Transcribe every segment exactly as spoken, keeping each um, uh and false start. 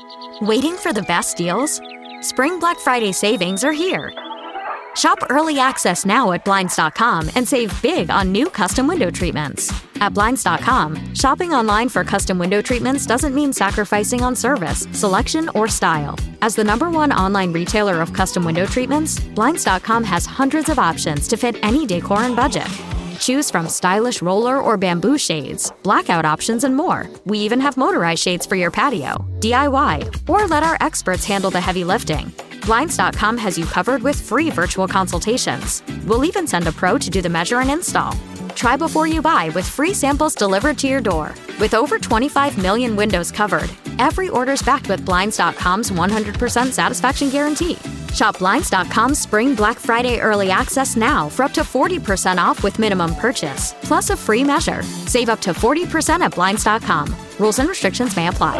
Waiting for the best deals? Spring Black Friday savings are here. Shop early access now at Blinds dot com and save big on new custom window treatments. At Blinds dot com, shopping online for custom window treatments doesn't mean sacrificing on service, selection, or style. As the number one online retailer of custom window treatments, Blinds dot com has hundreds of options to fit any decor and budget. Choose from stylish roller or bamboo shades, blackout options, and more. We even have motorized shades for your patio, D I Y, or let our experts handle the heavy lifting. Blinds dot com has you covered with free virtual consultations. We'll even send a pro to do the measure and install. Try before you buy with free samples delivered to your door. With over twenty-five million windows covered, every order's backed with Blinds dot com's one hundred percent satisfaction guarantee. Shop Blinds dot com's Spring Black Friday Early Access now for up to forty percent off with minimum purchase, plus a free measure. Save up to forty percent at Blinds dot com. Rules and restrictions may apply.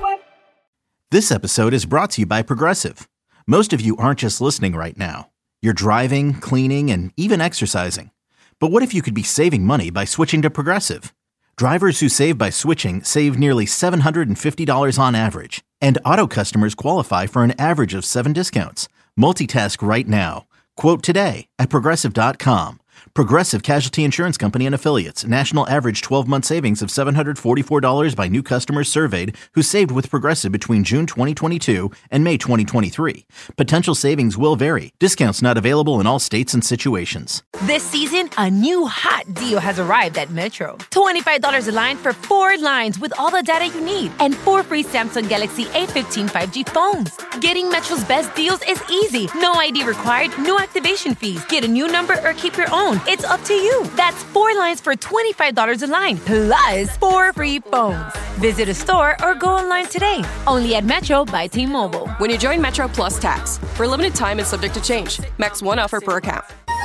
This episode is brought to you by Progressive. Most of you aren't just listening right now. You're driving, cleaning, and even exercising. But what if you could be saving money by switching to Progressive? Drivers who save by switching save nearly seven hundred fifty dollars on average. And auto customers qualify for an average of seven discounts. Multitask right now. Quote today at Progressive dot com. Progressive Casualty Insurance Company and Affiliates. National average twelve-month savings of seven hundred forty-four dollars by new customers surveyed who saved with Progressive between June twenty twenty-two and May twenty twenty-three. Potential savings will vary. Discounts not available in all states and situations. This season, a new hot deal has arrived at Metro. twenty-five dollars a line for four lines with all the data you need and four free Samsung Galaxy A fifteen five G phones. Getting Metro's best deals is easy. No I D required, no activation fees. Get a new number or keep your own. It's up to you. That's four lines for twenty-five dollars a line, plus four free phones. Visit a store or go online today. Only at Metro by T-Mobile. When you join Metro Plus Tax, for a limited time and subject to change. Max one offer per account.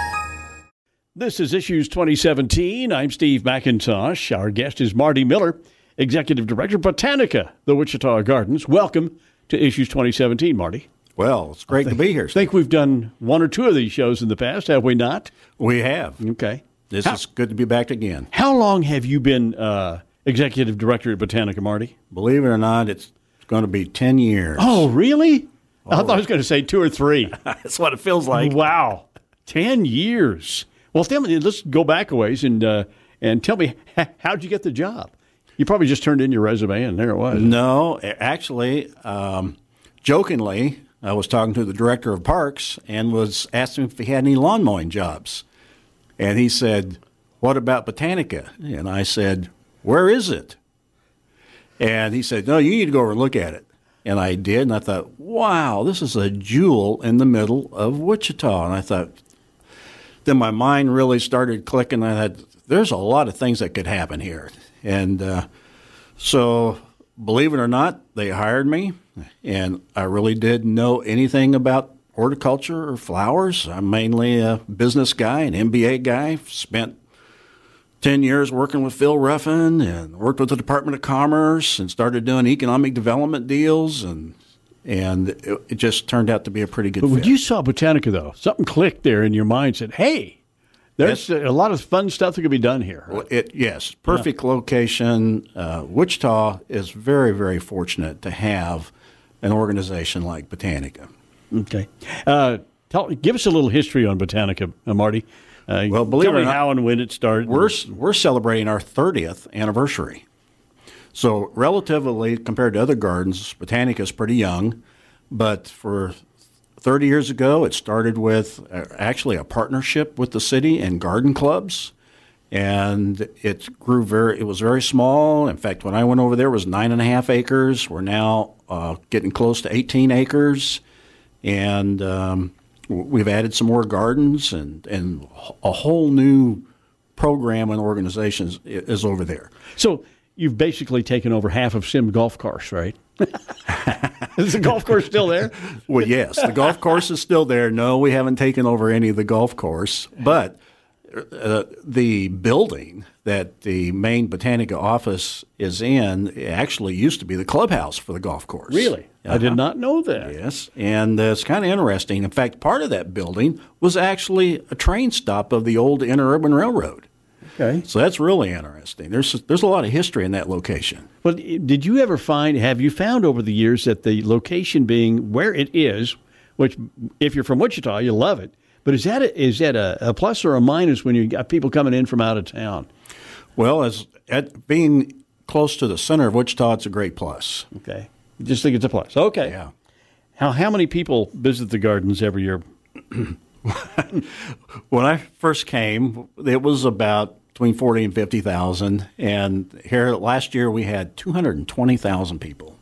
This is Issues twenty seventeen. I'm Steve McIntosh. Our guest is Marty Miller, Executive Director, Botanica, the Wichita Gardens. Welcome to Issues twenty seventeen, Marty. Well, it's great think, to be here. I think we've done one or two of these shows in the past, have we not? We have. Okay. This how, is good to be back again. How long have you been uh, Executive Director at Botanica, Marty? Believe it or not, it's going to be ten years. Oh, really? Oh, I thought I was going to say two or three. That's what it feels like. Wow. ten years. Well, tell me, let's go back a ways and, uh, and tell me, how'd you get the job? You probably just turned in your resume and there it was. No, actually, um, jokingly, I was talking to the director of parks and was asking if he had any lawn mowing jobs. And he said, what about Botanica? And I said, where is it? And he said, no, you need to go over and look at it. And I did, and I thought, wow, this is a jewel in the middle of Wichita. And I thought, then my mind really started clicking. I thought, there's a lot of things that could happen here. And uh, so, believe it or not, they hired me. And I really didn't know anything about horticulture or flowers. I'm mainly a business guy, an M B A guy. Spent ten years working with Phil Ruffin and worked with the Department of Commerce and started doing economic development deals. And and it, it just turned out to be a pretty good but fit. But when you saw Botanica, though, something clicked there in your mind, said, hey, there's yes. a lot of fun stuff that could be done here. Right? It, yes, perfect yeah. location. Uh, Wichita is very, very fortunate to have an organization like Botanica. Okay. Uh, tell, give us a little history on Botanica, uh, Marty. Uh, well, believe tell it me or not, how and when it started. We're, we're celebrating our thirtieth anniversary. So relatively, compared to other gardens, Botanica is pretty young. But for thirty years ago, it started with uh, actually a partnership with the city and garden clubs. And it grew very, it was very small. In fact, when I went over there, it was nine and a half acres. We're now uh, getting close to eighteen acres. And um, we've added some more gardens, and, and a whole new program and organization is, is over there. So you've basically taken over half of Sim Golf Course, right? Is the golf course still there? Well, yes. The golf course is still there. No, we haven't taken over any of the golf course. But uh, the building that the main Botanica office is in actually used to be the clubhouse for the golf course. Really? Uh-huh. I did not know that. Yes. And uh, it's kind of interesting. In fact, part of that building was actually a train stop of the old Interurban Railroad. Okay. So that's really interesting. There's there's a lot of history in that location. Well, did you ever find, have you found over the years that the location being where it is, which if you're from Wichita, you love it, but is that a, is that a, a plus or a minus when you got people coming in from out of town? Well, as at being close to the center of Wichita, it's a great plus. Okay. You just think it's a plus. Okay. Yeah. How how many people visit the gardens every year? When I first came, it was about between forty and fifty thousand, and here last year we had two hundred and twenty thousand people.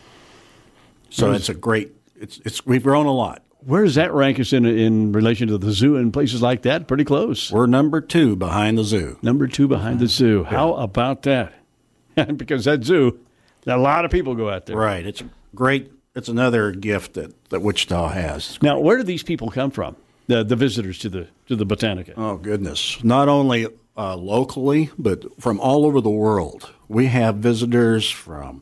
So Nice. it's a great. It's it's we've grown a lot. Where does that rank us in in relation to the zoo and places like that? Pretty close. We're number two behind the zoo. Number two behind the zoo. How about that? Because that zoo, a lot of people go out there. Right. It's great. It's another gift that, that Wichita has. Now, where do these people come from? The the visitors to the to the Botanica. Oh goodness! Not only uh, locally, but from all over the world. We have visitors from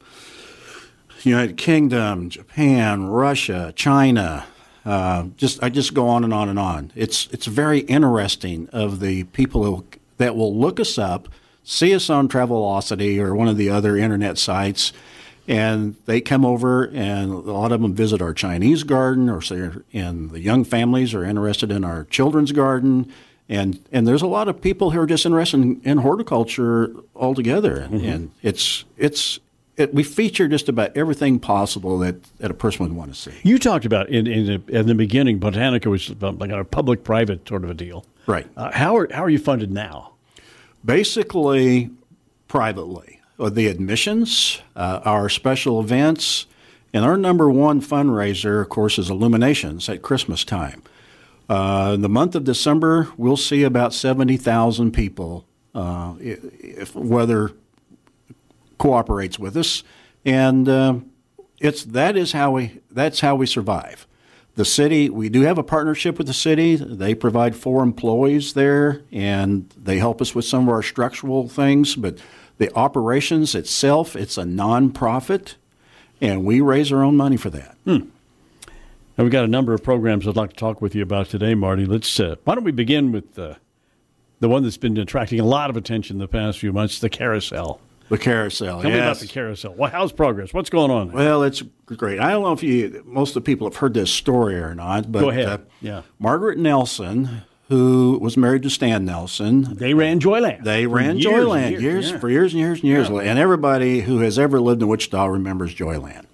United Kingdom, Japan, Russia, China. Uh, just I just go on and on and on. It's it's very interesting of the people who, that will look us up, see us on Travelocity or one of the other internet sites, and they come over, and a lot of them visit our Chinese garden, or say, and the young families are interested in our children's garden, and and there's a lot of people who are just interested in, in horticulture altogether, mm-hmm. and it's it's. It, we feature just about everything possible that, that a person would want to see. You talked about in in the, in the beginning, Botanica was like a public-private sort of a deal. Right. Uh, how are how are you funded now? Basically, privately. The admissions, uh, our special events, and our number one fundraiser, of course, is Illuminations at Christmas time. Uh, in the month of December, we'll see about seventy thousand people, uh, if whether cooperates with us, and uh, it's that is how we that's how we survive. The city, we do have a partnership with the city. They provide four employees there, and they help us with some of our structural things. But the operations itself, it's a nonprofit, and we raise our own money for that. Hmm. Now, we've got a number of programs I'd like to talk with you about today, Marty. Let's uh, why don't we begin with uh, the one that's been attracting a lot of attention the past few months, the carousel. The carousel, Tell yes. me about the carousel. Well, how's progress? What's going on there? Well, it's great. I don't know if you, most of the people have heard this story or not, but Go ahead. Uh, yeah. Margaret Nelson, who was married to Stan Nelson, They ran Joyland. they For ran years Joyland and years, years, yeah. for years and years and years, Yeah. and everybody who has ever lived in Wichita remembers Joyland.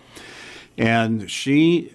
And she,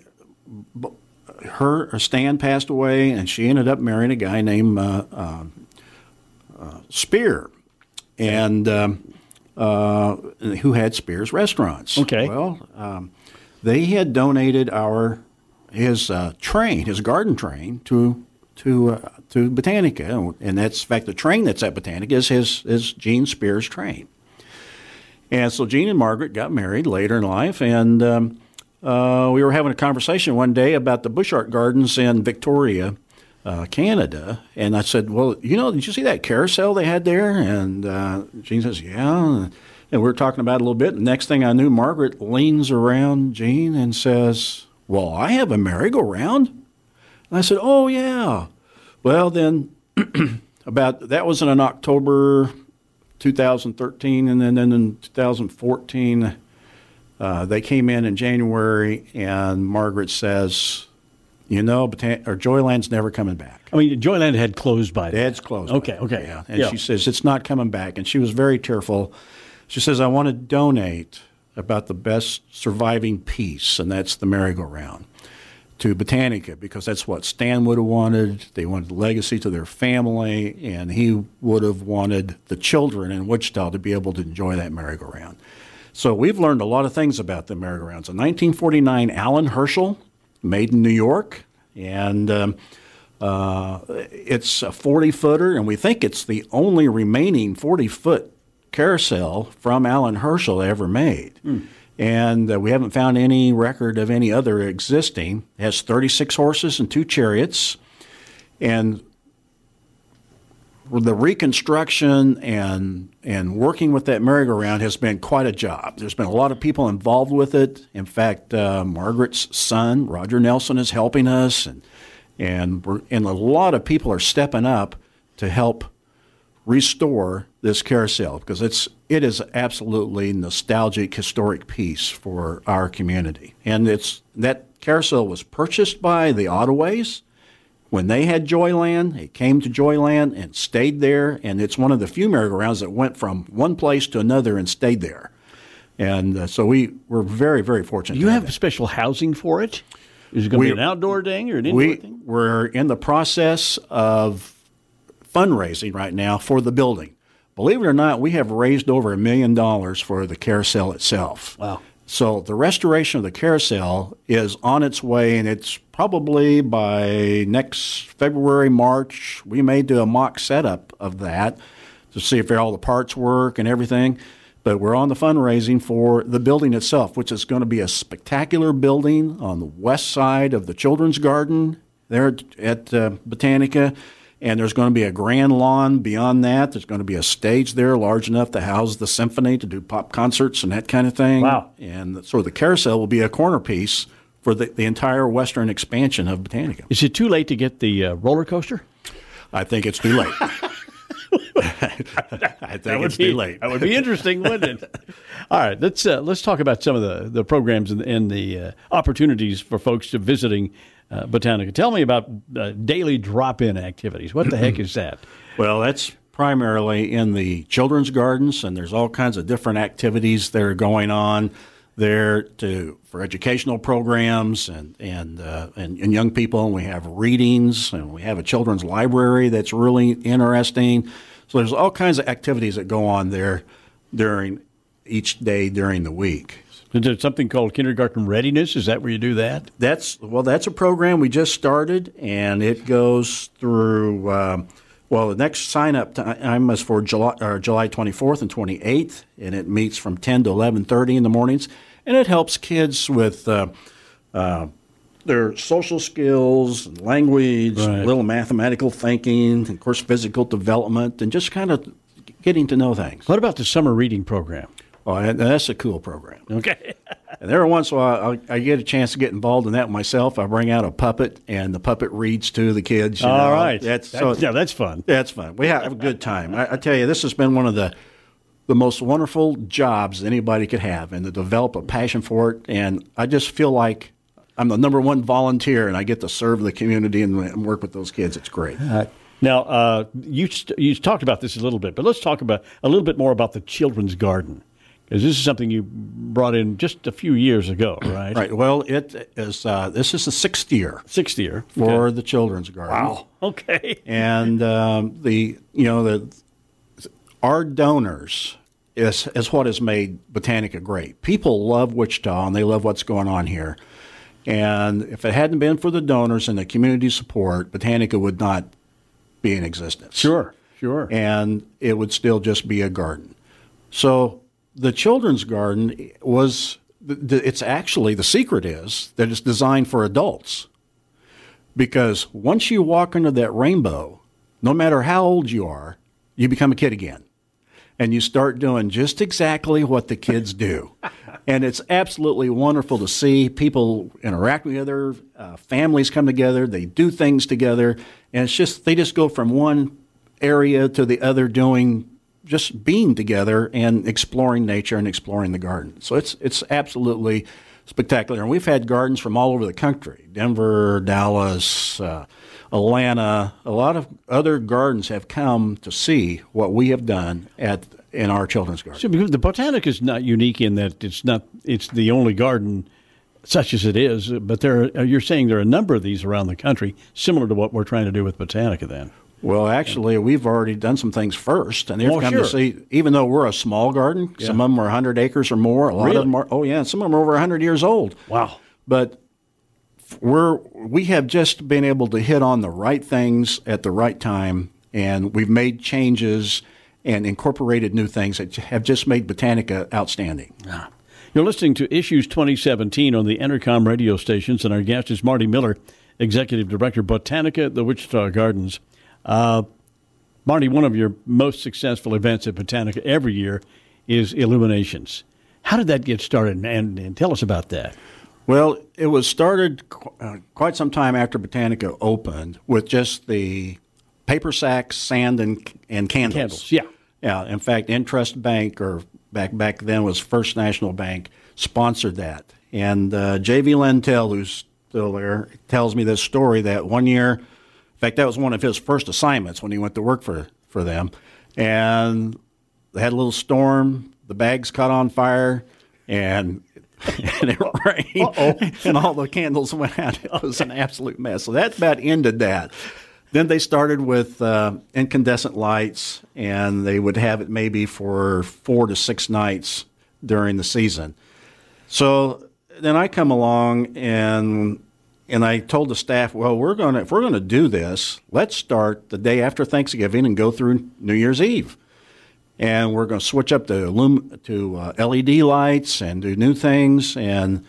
her her Stan passed away, and she ended up marrying a guy named uh, uh, uh, Spear, and. Um, Uh, who had Spears Restaurants. Okay. Well, um, they had donated our his uh, train, his garden train, to to uh, to Botanica, and that's in fact the train that's at Botanica is his is Gene Spears' train. And so Gene and Margaret got married later in life, and um, uh, we were having a conversation one day about the Bush Art Gardens in Victoria, Uh, Canada, and I said, well, you know, did you see that carousel they had there? And uh, Gene says, yeah. And we were talking about it a little bit. And next thing I knew, Margaret leans around Gene and says, well, I have a merry-go-round. And I said, oh, yeah. Well, then about that was in October two thousand thirteen, and then, then in two thousand fourteen, uh, they came in in January, and Margaret says, you know, Botan- or Joyland's never coming back. I mean, Joyland had closed by then. Dad's closed. Okay, by. okay. Yeah. And Yeah. she says, it's not coming back. And she was very tearful. She says, I want to donate about the best surviving piece, and that's the merry-go-round, to Botanica, because that's what Stan would have wanted. They wanted legacy to their family, and he would have wanted the children in Wichita to be able to enjoy that merry-go-round. So we've learned a lot of things about the merry-go-rounds. In nineteen forty-nine, Alan Herschel, made in New York, and um, uh, it's a forty-footer, and we think it's the only remaining forty-foot carousel from Alan Herschel ever made. Mm. And uh, we haven't found any record of any other existing. It has thirty-six horses and two chariots, and the reconstruction and and working with that merry-go-round has been quite a job. There's been a lot of people involved with it. In fact, uh, Margaret's son, Roger Nelson, is helping us, and and we're, and a lot of people are stepping up to help restore this carousel because it's it is absolutely nostalgic, historic piece for our community. And it's that carousel was purchased by the Ottoways when they had Joyland. It came to Joyland and stayed there, and it's one of the few merry-go-rounds that went from one place to another and stayed there. And uh, so we were very, very fortunate. Do you to have have special housing for it? Is it going to be an outdoor thing or an indoor we, thing? We're in the process of fundraising right now for the building. Believe it or not, we have raised over a million dollars for the carousel itself. Wow. So the restoration of the carousel is on its way, and it's probably by next February, March, we may do a mock setup of that to see if all the parts work and everything. But we're on the fundraising for the building itself, which is going to be a spectacular building on the west side of the Children's Garden there at, at uh, Botanica. And there's going to be a grand lawn beyond that. There's going to be a stage there large enough to house the symphony to do pop concerts and that kind of thing. Wow. And so the carousel will be a corner piece for the, the entire western expansion of Botanica. Is it too late to get the uh, roller coaster? I think it's too late. I think it's be, too late. That would be interesting, wouldn't it? All right, let's uh, let's talk about some of the, the programs and, and the uh, opportunities for folks to visiting uh, Botanica. Tell me about uh, daily drop-in activities. What the heck is that? Well, that's primarily in the children's gardens, and there's all kinds of different activities that are going on there to for educational programs and and, uh, and and young people. And we have readings, and we have a children's library that's really interesting. So there's all kinds of activities that go on there during each day during the week. Is there something called Kindergarten Readiness? Is that where you do that? That's well, that's a program we just started, and it goes through. Um, well, the next sign-up time is for July, or July twenty-fourth and twenty-eighth, and it meets from ten to eleven thirty in the mornings, and it helps kids with uh, uh, their social skills, and language, Right. a little mathematical thinking, and of course, physical development, and just kind of getting to know things. What about the summer reading program? Oh, and that's a cool program. Okay. And every once in a while, I, I get a chance to get involved in that myself. I bring out a puppet, and the puppet reads to the kids. You All know. right. That's, That- so, yeah, that's fun. That's fun. We have a good time. I, I tell you, this has been one of the the most wonderful jobs anybody could have, and to develop a passion for it. And I just feel like I'm the number one volunteer, and I get to serve the community and, and work with those kids. It's great. Now, uh, you st- you talked about this a little bit, but let's talk about a little bit more about the Children's Garden, because this is something you brought in just a few years ago, right? Right. Well, it is. Uh, this is the sixth year Sixth year. for Okay. the Children's Garden. Wow. Okay. And um, the you know the our donors is is what has made Botanica great. People love Wichita, and they love what's going on here. And if it hadn't been for the donors and the community support, Botanica would not be in existence. Sure. Sure. And it would still just be a garden. So the Children's Garden was, it's actually, the secret is that it's designed for adults. Because once you walk under that rainbow, no matter how old you are, you become a kid again. And you start doing just exactly what the kids do. And it's absolutely wonderful to see people interact with other uh, families come together. They do things together. And it's just, they just go from one area to the other doing, just being together and exploring nature and exploring the garden. So it's it's absolutely spectacular. And we've had gardens from all over the country, Denver, Dallas, uh, Atlanta. A lot of other gardens have come to see what we have done at in our children's garden. So because the Botanica is not unique in that it's not it's the only garden such as it is, but there are, you're saying there are a number of these around the country similar to what we're trying to do with Botanica then. Well, actually, we've already done some things first, and they've Oh, come sure. to see, even though we're a small garden, some of them are one hundred acres or more. A lot Really? of them are, oh, yeah, some of them are over one hundred years old. Wow. But we're, we have just been able to hit on the right things at the right time, and we've made changes and incorporated new things that have just made Botanica outstanding. You're listening to Issues twenty seventeen on the Entercom radio stations, and our guest is Marty Miller, Executive Director, Botanica at the Wichita Gardens. Uh, Marty, one of your most successful events at Botanica every year is Illuminations. How did that get started, and, and tell us about that? Well, it was started qu- uh, quite some time after Botanica opened with just the paper sacks, sand, and and candles. Candles, yeah. Yeah. In fact, Intrust Bank, or back back then was First National Bank, sponsored that. And uh, J V Lentel, who's still there, tells me this story that one year, in fact, that was one of his first assignments when he went to work for, for them. And they had a little storm. The bags caught on fire, and, and it rained. Uh-oh. And all the candles went out. It was an absolute mess. So that about ended that. Then they started with uh, incandescent lights, and they would have it maybe for four to six nights during the season. So then I come along and and I told the staff, well, we're gonna if we're gonna do this, let's start the day after Thanksgiving and go through New Year's Eve, and we're gonna switch up to illum- to uh, L E D lights and do new things. And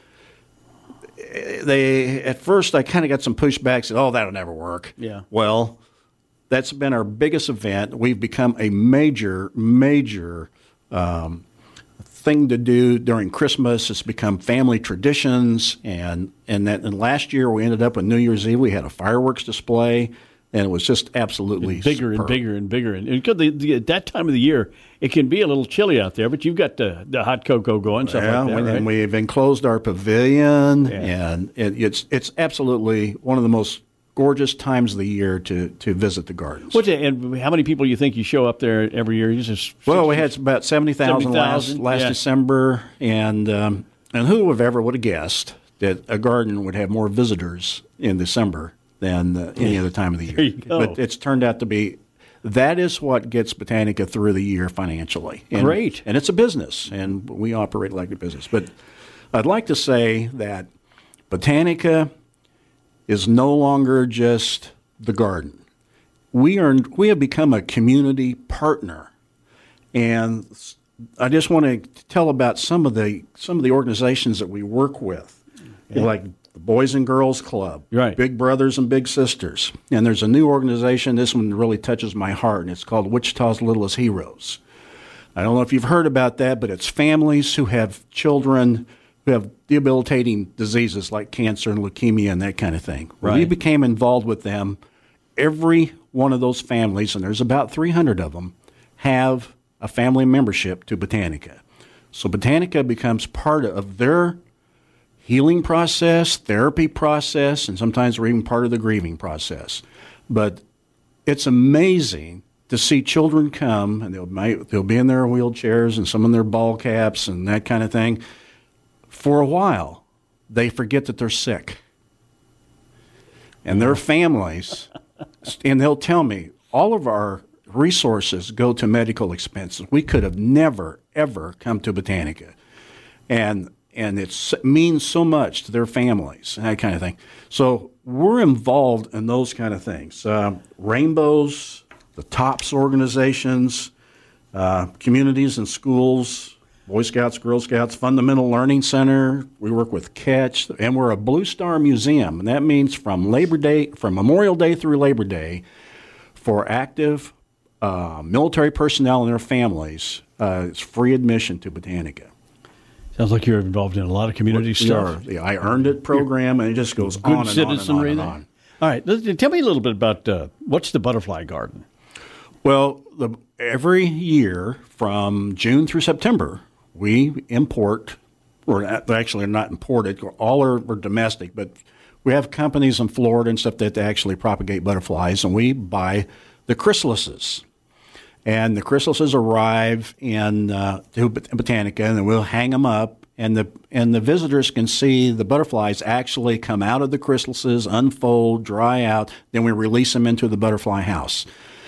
they at first I kind of got some pushback, said, oh, that'll never work. Yeah. Well, that's been our biggest event. We've become a major, major um, thing to do during Christmas. It's become family traditions, and and that. And last year we ended up with New Year's Eve. We had a fireworks display, and it was just absolutely it's bigger superb. and bigger and bigger. And because the, the, at that time of the year, it can be a little chilly out there, but you've got the, the hot cocoa going, stuff yeah, like that, and right? we've enclosed our pavilion, Yeah. and it, it's it's absolutely one of the most gorgeous times of the year to, to visit the gardens. What's it, and how many people you think you show up there every year? You just Well, we had about seventy thousand last, last yeah. December, and um, and who would have ever would have guessed that a garden would have more visitors in December than uh, any other time of the year. There you go. But it's turned out to be, that is what gets Botanica through the year financially. And, Great. And it's a business, and we operate like a business. But I'd like to say that Botanica is no longer just the garden. We are we have become a community partner, and I just want to tell about some of the some of the organizations that we work with, yeah. like the Boys and Girls Club, right. Big Brothers and Big Sisters, and there's a new organization. This one really touches my heart, and it's called Wichita's Littlest Heroes. I don't know if you've heard about that, but it's families who have children who have debilitating diseases like cancer and leukemia and that kind of thing. Right. We became involved with them. Every one of those families, and there's about three hundred of them, have a family membership to Botanica. So Botanica becomes part of their healing process, therapy process, and sometimes we're even part of the grieving process. But it's amazing to see children come, and they'll, they'll be in their wheelchairs and some in their ball caps and that kind of thing. For a while, they forget that they're sick. And their families, and they'll tell me, all of our resources go to medical expenses. We could have never, ever come to Botanica. And and it means so much to their families and that kind of thing. So we're involved in those kind of things. Uh, Rainbows, the TOPS organizations, uh, communities and schools, Boy Scouts, Girl Scouts, Fundamental Learning Center. We work with Catch, and we're a Blue Star Museum, and that means from Labor Day, from Memorial Day through Labor Day, for active uh, military personnel and their families. Uh, it's free admission to Botanica. Sounds like you're involved in a lot of community we stuff. Are. The I Earned It program, and it just goes Good on and citizenry on and on, there. and on. All right, let's, tell me a little bit about uh, what's the Butterfly Garden? Well, the, every year from June through September, we import, or actually not imported, all are, are domestic, but we have companies in Florida and stuff that actually propagate butterflies, and we buy the chrysalises. And the chrysalises arrive in uh, to Botanica, and then we'll hang them up, and the and the visitors can see the butterflies actually come out of the chrysalises, unfold, dry out, then we release them into the butterfly house.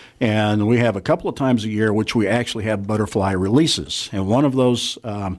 And we have a couple of times a year which we actually have butterfly releases. And one of those um,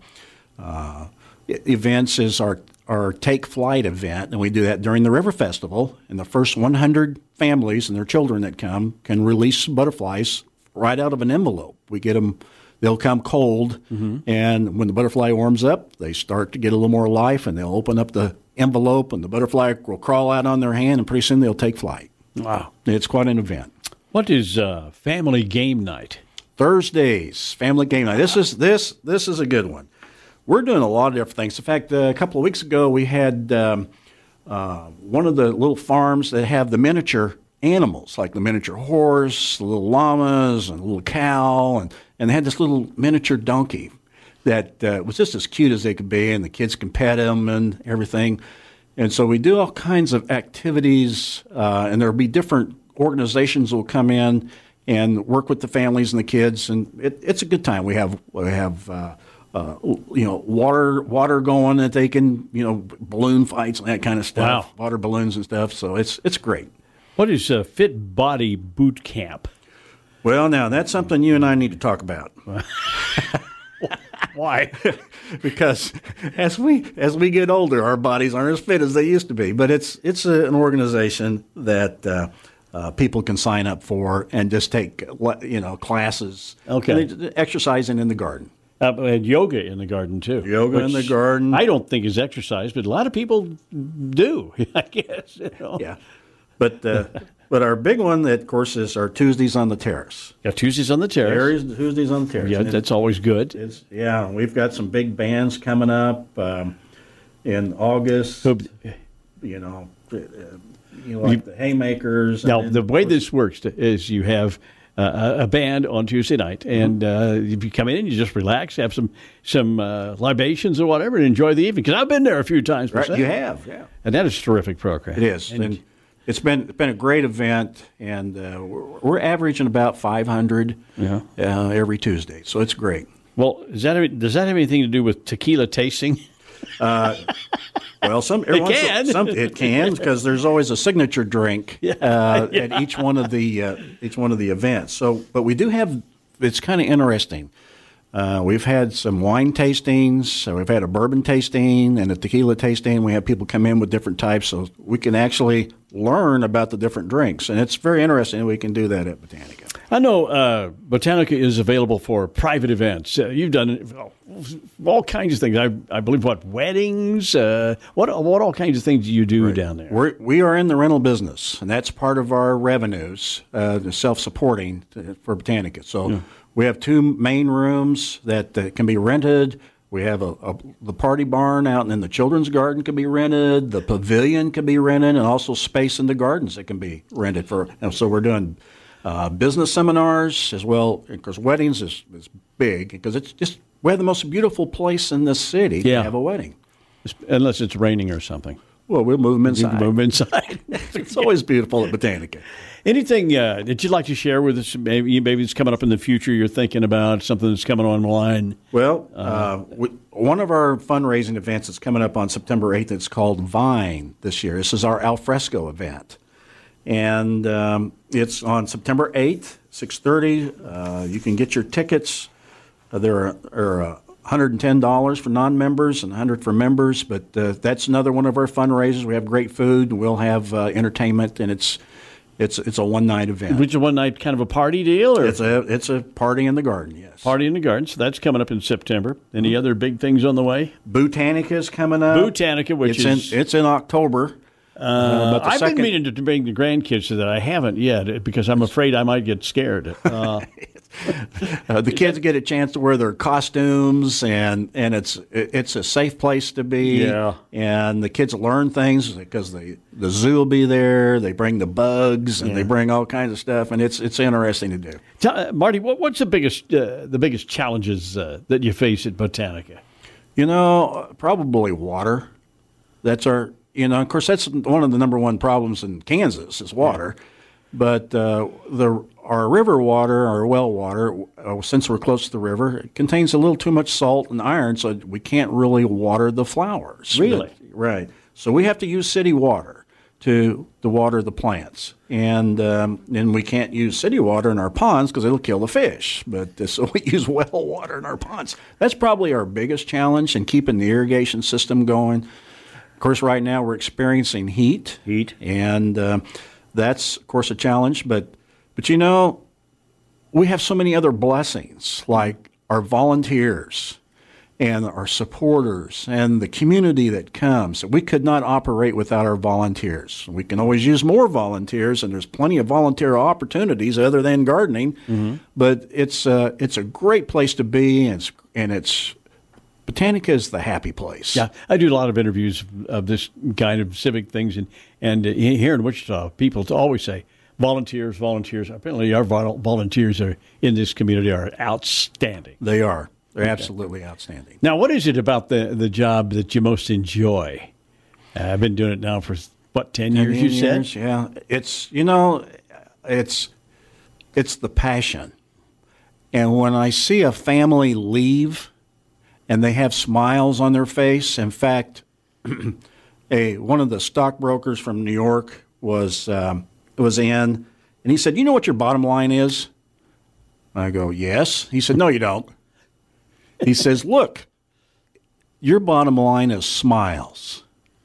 uh, events is our, our Take Flight event, and we do that during the River Festival. And the first one hundred families and their children that come can release butterflies right out of an envelope. We get them, they'll come cold, mm-hmm. and when the butterfly warms up, they start to get a little more life, and they'll open up the envelope, and the butterfly will crawl out on their hand, and pretty soon they'll take flight. Wow. It's quite an event. What is uh, family game night? Thursdays, family game night. This is this this is a good one. We're doing a lot of different things. In fact, uh, a couple of weeks ago, we had um, uh, one of the little farms that have the miniature animals, like the miniature horse, the little llamas, and a little cow, and, and they had this little miniature donkey that uh, was just as cute as they could be, and the kids can pet him and everything. And so we do all kinds of activities, uh, and there'll be different organizations will come in and work with the families and the kids, and it, it's a good time. We have we have uh, uh, you know water water going that they can you know balloon fights and that kind of stuff, Wow. water balloons and stuff. So it's it's great. What is uh, Fit Body Boot Camp? Well, now that's something you and I need to talk about. Why? Because as we as we get older, our bodies aren't as fit as they used to be. But it's it's a, an organization that uh, uh, people can sign up for and just take you know classes. Okay. And they- exercising in the garden. Uh, and yoga in the garden, too. Yoga in the which garden. I don't think is exercise, but a lot of people do, I guess. You know? Yeah, but uh, but our big one, that, of course, is our Tuesdays on the Terrace. Got Tuesdays on the Terrace. Tuesdays, Tuesdays on the Terrace. Yeah, And it- that's always good. it's, yeah, we've got some big bands coming up um, in August. So, You know, uh, you know, like the Haymakers. and now, then, the of way course, this works is you have uh, a band on Tuesday night, and uh, if you come in, you just relax, have some some uh, libations or whatever, and enjoy the evening. Because I've been there a few times right, myself. you have, yeah. And that is a terrific program. It is, And, and it's been it's been a great event, and uh, we're, we're averaging about five hundred Yeah. uh, every Tuesday, so it's great. well, is that, does that have anything to do with tequila tasting? Well, some every once in- can. some, it can because there's always a signature drink uh, at each one of the uh, each one of the events. So, but we do have. It's kind of interesting. Uh, we've had some wine tastings. So we've had a bourbon tasting and a tequila tasting. We have people come in with different types, so we can actually learn about the different drinks, and it's very interesting. We can do that at Botanica. I know uh, Botanica is available for private events. Uh, you've done uh, all kinds of things. I, I believe, what, weddings? Uh, what what all kinds of things do you do down there? We're, we are in the rental business, and that's part of our revenues, uh, the self-supporting uh, for Botanica. So we have two main rooms that uh, can be rented. We have a, a the party barn out in the children's garden can be rented. The pavilion can be rented, and also space in the gardens that can be rented for. And so we're doing uh, business seminars as well, because weddings is, is big because it's just we have the most beautiful place in the city Yeah. to have a wedding. Unless it's raining or something. Well, we'll move them You inside. can move inside. It's always beautiful at Botanica. Anything uh, that you'd like to share with us? Maybe maybe it's coming up in the future. You're thinking about something that's coming online. Well, uh, we, one of our fundraising events is coming up on September eighth. It's called Vine this year. This is our alfresco event. And um, it's on September eighth, six thirty. Uh, you can get your tickets. Uh, there are, are uh, one hundred ten dollars for non-members and one hundred dollars for members. But uh, that's another one of our fundraisers. We have great food. We'll have uh, entertainment, and it's it's it's a one-night event. Which is one night kind of a party deal, or It's a it's a party in the garden. Yes. party in the garden? So that's coming up in September. Any other big things on the way? Botanica is coming up. Botanica, which it's is in, it's in October. Uh, but the I've second, been meaning to bring the grandkids to that. I haven't yet because I'm afraid I might get scared. Uh, uh, the kids get a chance to wear their costumes, and, and it's it's a safe place to be. Yeah. And the kids learn things because the the zoo will be there. They bring the bugs and they bring all kinds of stuff, and it's it's interesting to do. Tell- uh, Marty, what, what's the biggest uh, the biggest challenges uh, that you face at Botanica? You know, probably water. That's our, you know, of course, that's one of the number one problems in Kansas is water. But uh, the our river water, our well water, uh, since we're close to the river, it contains a little too much salt and iron, so we can't really water the flowers. Really? But- right. So we have to use city water to to water the plants, and um, and we can't use city water in our ponds because it'll kill the fish. But uh, so we use well water in our ponds. That's probably our biggest challenge in keeping the irrigation system going. Of course, right now we're experiencing heat. Heat. And uh, that's, of course, a challenge. But, but, you know, we have so many other blessings, like our volunteers and our supporters and the community that comes. We could not operate without our volunteers. We can always use more volunteers, and there's plenty of volunteer opportunities other than gardening. Mm-hmm. But it's, uh, it's a great place to be, and it's, and it's Botanica is the happy place. Yeah, I do a lot of interviews of this kind of civic things, and and uh, here in Wichita, people always say volunteers, volunteers. Apparently, our vol- volunteers are in this community are outstanding. They are. They're okay. absolutely outstanding. Now, what is it about the, the job that you most enjoy? Uh, I've been doing it now for, what, ten years, ten you years, said? Yeah. It's, you know, it's it's the passion. And when I see a family leave and they have smiles on their face, in fact, a one of the stockbrokers from New York was um, was in, and he said, "You know what your bottom line is?" I go, "Yes." He said, "No, you don't." He says, "Look, your bottom line is smiles."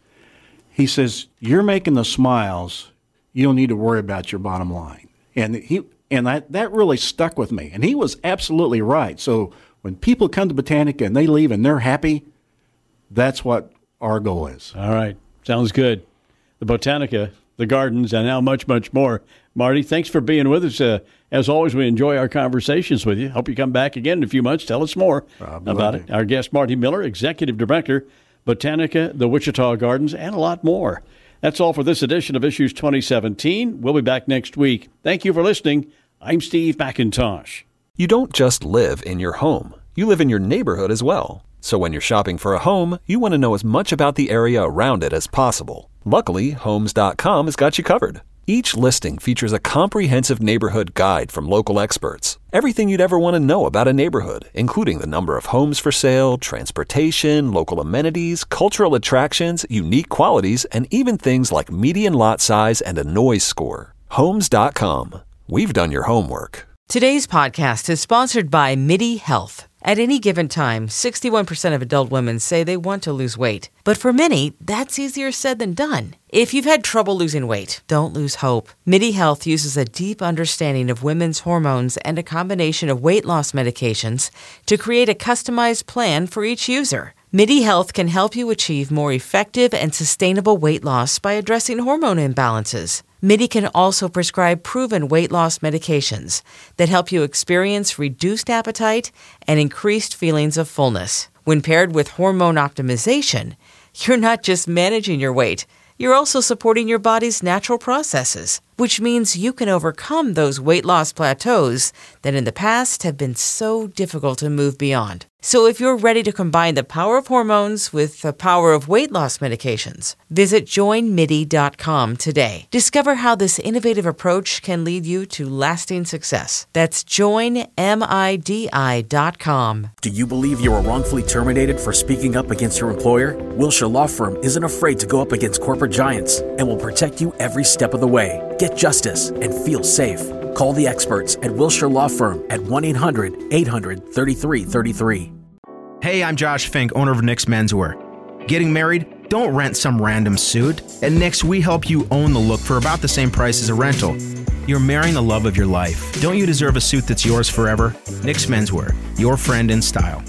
He says, "You're making the smiles. You don't need to worry about your bottom line." And he and that that really stuck with me. And he was absolutely right. So when people come to Botanica and they leave and they're happy, that's what our goal is. All right. Sounds good. The Botanica, the gardens, and now much, much more. Marty, thanks for being with us. Uh, as always, we enjoy our conversations with you. Hope you come back again in a few months. Tell us more Rob, about it. Our guest, Marty Miller, Executive Director, Botanica, the Wichita Gardens, and a lot more. That's all for this edition of Issues twenty seventeen. We'll be back next week. Thank you for listening. I'm Steve McIntosh. You don't just live in your home. You live in your neighborhood as well. So when you're shopping for a home, you want to know as much about the area around it as possible. Luckily, Homes dot com has got you covered. Each listing features a comprehensive neighborhood guide from local experts. Everything you'd ever want to know about a neighborhood, including the number of homes for sale, transportation, local amenities, cultural attractions, unique qualities, and even things like median lot size and a noise score. Homes dot com. We've done your homework. Today's podcast is sponsored by MIDI Health. At any given time, sixty-one percent of adult women say they want to lose weight. But for many, that's easier said than done. If you've had trouble losing weight, don't lose hope. MIDI Health uses a deep understanding of women's hormones and a combination of weight loss medications to create a customized plan for each user. MIDI Health can help you achieve more effective and sustainable weight loss by addressing hormone imbalances. MIDI can also prescribe proven weight loss medications that help you experience reduced appetite and increased feelings of fullness. When paired with hormone optimization, you're not just managing your weight, you're also supporting your body's natural processes, which means you can overcome those weight loss plateaus that in the past have been so difficult to move beyond. So if you're ready to combine the power of hormones with the power of weight loss medications, visit join midi dot com today. Discover how this innovative approach can lead you to lasting success. That's join midi dot com. Do you believe you were wrongfully terminated for speaking up against your employer? Wilshire Law Firm isn't afraid to go up against corporate giants and will protect you every step of the way. Get justice and feel safe. Call the experts at Wilshire Law Firm at one eight hundred eight hundred thirty-three thirty-three. Hey, I'm Josh Fink, owner of Nick's Menswear. Getting married? Don't rent some random suit. At Nick's, we help you own the look for about the same price as a rental. You're marrying the love of your life. Don't you deserve a suit that's yours forever? Nick's Menswear, your friend in style.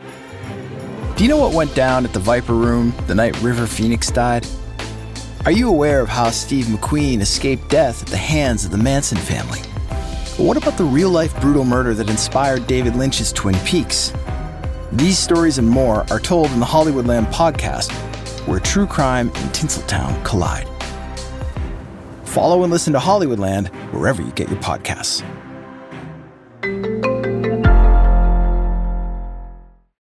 Do you know what went down at the Viper Room the night River Phoenix died? Are you aware of how Steve McQueen escaped death at the hands of the Manson family? But what about the real-life brutal murder that inspired David Lynch's Twin Peaks? These stories and more are told in the Hollywoodland podcast, where true crime and Tinseltown collide. Follow and listen to Hollywoodland wherever you get your podcasts.